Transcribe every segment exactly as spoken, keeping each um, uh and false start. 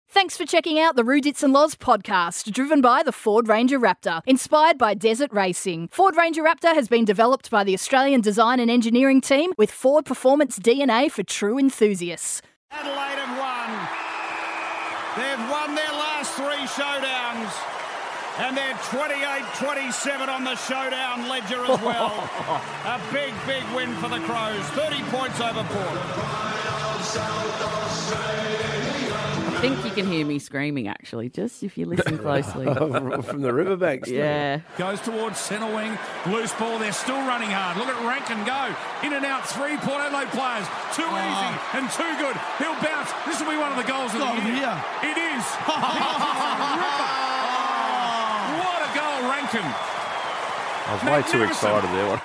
Thanks for checking out the Rudits and Loz podcast, driven by the Ford Ranger Raptor, inspired by desert racing. Ford Ranger Raptor has been developed by the Australian design and engineering team with Ford Performance D N A for true enthusiasts. Adelaide have won. They've won their last three showdowns, and they're twenty-eight twenty-seven on the showdown ledger as well. A big, big win for the Crows. thirty points over Port. I think you can hear me screaming, actually, just if you listen closely. From the riverbanks. Yeah. Goes towards centre wing. Loose ball. They're still running hard. Look at Rankin go. In and out. Three Port Adelaide players. Too oh. easy and too good. He'll bounce. This will be one of the goals of the oh, year. Yeah. It is. What a goal, Rankin. I was way too excited there.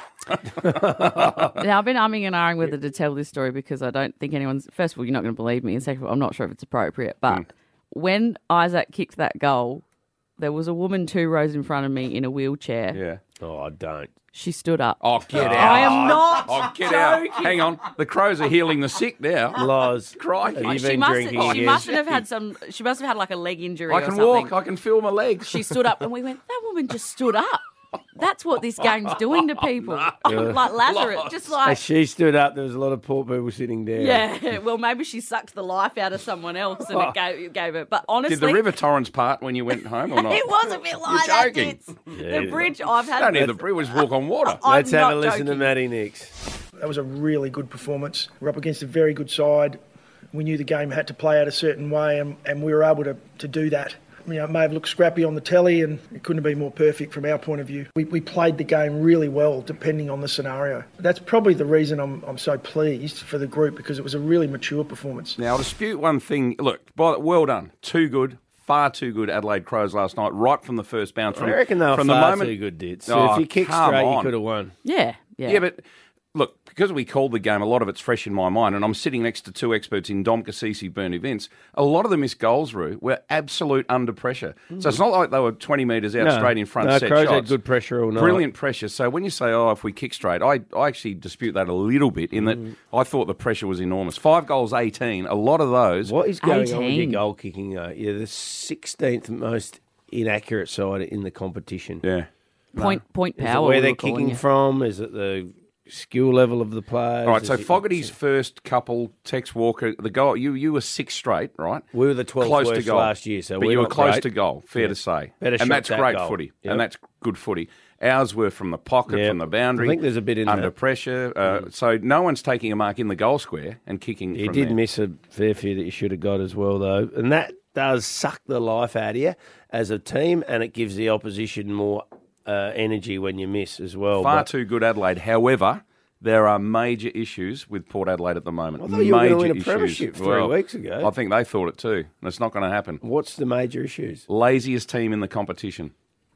Now, I've been umming and ahhing whether to tell this story because I don't think anyone's... First of all, you're not going to believe me. And second of all, I'm not sure if it's appropriate. But mm. when Isaac kicked that goal, there was a woman two rows in front of me in a wheelchair. Yeah. Oh, I don't. She stood up. Oh, get out. I am not Oh, get joking. out. Hang on. The Crows are healing the sick now. Loz. Crikey. Have you she been must, drinking she again? mustn't have had some... She must have had like a leg injury I or can something. walk. I can feel my legs. She stood up and we went, that woman just stood up. That's what this game's doing to people. No. Like Lazarus, just like... As she stood up, there was a lot of poor people sitting down. Yeah, well, maybe she sucked the life out of someone else and it gave, it gave it. But honestly... Did the River Torrens part when you went home or not? It was a bit like You're that. joking. It's, Yeah, the bridge, I've had... Don't need the bridge, we just walk on water. I'm Let's have not a listen joking. to Matty Nix. That was a really good performance. We're up against a very good side. We knew the game had to play out a certain way, and, and we were able to, to do that. You know, it may have looked scrappy on the telly, and it couldn't have been more perfect from our point of view. We, we played the game really well, depending on the scenario. That's probably the reason I'm I'm so pleased for the group, because it was a really mature performance. Now, I'll dispute one thing. Look, by, well done. Too good. Far too good Adelaide Crows last night, right from the first bounce. From, I reckon they were from far the moment, too good, did. So oh, if you kicked come straight, on. you could have won. Yeah, yeah. Yeah, but look, because we called the game, a lot of it's fresh in my mind, and I'm sitting next to two experts in Dom Cassisi, Bernie Vince. A lot of the missed goals, Roo, were absolute under pressure. Mm. So it's not like they were twenty metres out No, straight in front, no, set Crows shots. had good pressure all night. Brilliant pressure. So when you say, oh, if we kick straight, I, I actually dispute that a little bit in that mm. I thought the pressure was enormous. Five goals, eighteen. A lot of those. What is going on with eighteen. your goal kicking, though? You're the sixteenth most inaccurate side in the competition. Yeah. Point, point Is power. it where we they're were calling kicking it. from? Is it the skill level of the players? All right, Is so it- Fogarty's first couple, Tex Walker, the goal, you you were six straight, right? We were the twelfth close worst to goal last year, so but we're you were not close great. to goal, fair Yeah. to say. Better and shot that's that great goal. footy, Yep. and that's good footy. Ours were from the pocket, Yep. from the boundary. I think there's a bit in under that. pressure. Uh, Mm. So no one's taking a mark in the goal square and kicking. You from did there. miss a fair few that you should have got as well, though, and that does suck the life out of you as a team, and it gives the opposition more uh, energy when you miss as well. Far But too good Adelaide. However, there are major issues with Port Adelaide at the moment. I thought you were major going to win a issues. premiership three Well, weeks ago. I think they thought it too, and it's not going to happen. What's the major issues? Laziest team in the competition.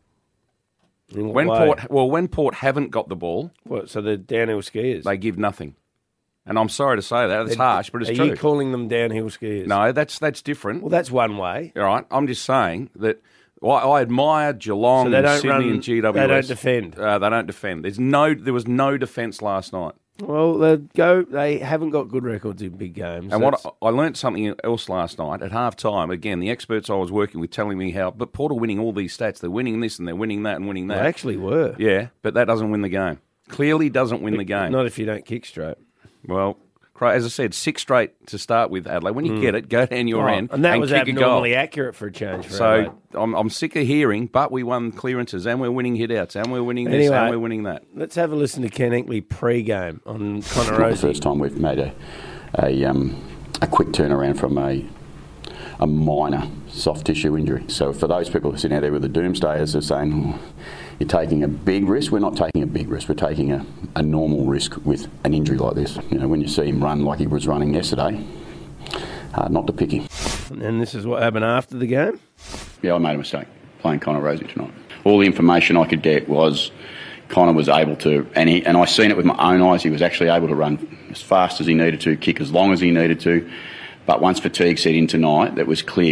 In what When way? Port, well, when Port haven't got the ball, What, so the downhill skiers? they give nothing. And I'm sorry to say that. It's They're- harsh, but it's Are true. you calling them downhill skiers? No, that's that's different. Well, that's one way. All right, I'm just saying that well, I admire Geelong, So they and don't Sydney, run- and G W S. they don't defend? Uh, they don't defend. There's no. There was no defence last night. Well, they go. They haven't got good records in big games. And what That's- I, I learnt something else last night at half time. Again, the experts I was working with telling me how, but Port are winning all these stats. They're winning this and they're winning that and winning that. They actually were. Yeah, but that doesn't win the game. Clearly doesn't win the game. Not if you don't kick straight. Well, as I said, six straight to start with, Adelaide. When you get it, go down your Oh, end and that was kick a goal. abnormally accurate for a change. For Adelaide. So I'm, I'm sick of hearing, but we won clearances and we're winning hit-outs and we're winning this Anyway, and we're winning that. Let's have a listen to Ken Hinkley pre-game on It's Connor not the Rosie. first time we've made a a, um, a quick turnaround from a a minor soft tissue injury. So for those people sitting out there with the doomsdayers are saying, oh, you're taking a big risk. We're not taking a big risk. We're taking a, a normal risk with an injury like this. You know, when you see him run like he was running yesterday, hard not to pick him. And this is what happened after the game. Yeah, I made a mistake playing Connor Rosie tonight. All the information I could get was Connor was able to, and he, and I seen it with my own eyes, he was actually able to run as fast as he needed to, kick as long as he needed to. But once fatigue set in tonight, that was clear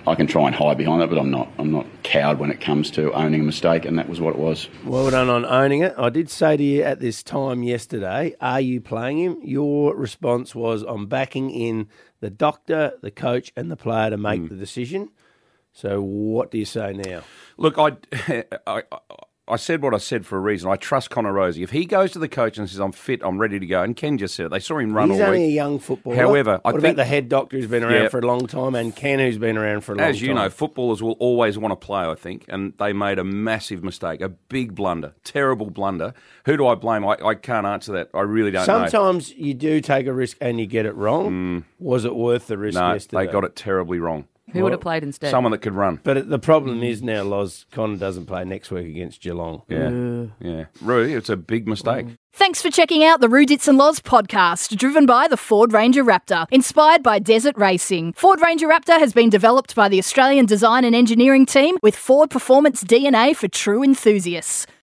I can try and hide behind it, but I'm not. I'm not cowed when it comes to owning a mistake, and that was what it was. Well done on owning it. I did say to you at this time yesterday, are you playing him? Your response was, I'm backing in the doctor, the coach, and the player to make mm. the decision. So what do you say now? Look, I, I, I said what I said for a reason. I trust Connor Rozee. If he goes to the coach and says, I'm fit, I'm ready to go, and Ken just said it, they saw him run He's all week. He's only a young footballer. However, what I about think the head doctor who's been around yeah, for a long time, and Ken who's been around for a long time? As you know, footballers will always want to play, I think, and they made a massive mistake, a big blunder, terrible blunder. Who do I blame? I, I can't answer that. I really don't Sometimes know. Sometimes you do take a risk and you get it wrong. Mm. Was it worth the risk no, yesterday? they got it terribly wrong. Who would have played instead? Someone that could run. But the problem is now, Loz, Connor doesn't play next week against Geelong. Yeah, uh. yeah. Really, it's a big mistake. Thanks for checking out the Rudits and Loz podcast, driven by the Ford Ranger Raptor, inspired by Desert Racing. Ford Ranger Raptor has been developed by the Australian Design and Engineering team with Ford Performance D N A for true enthusiasts.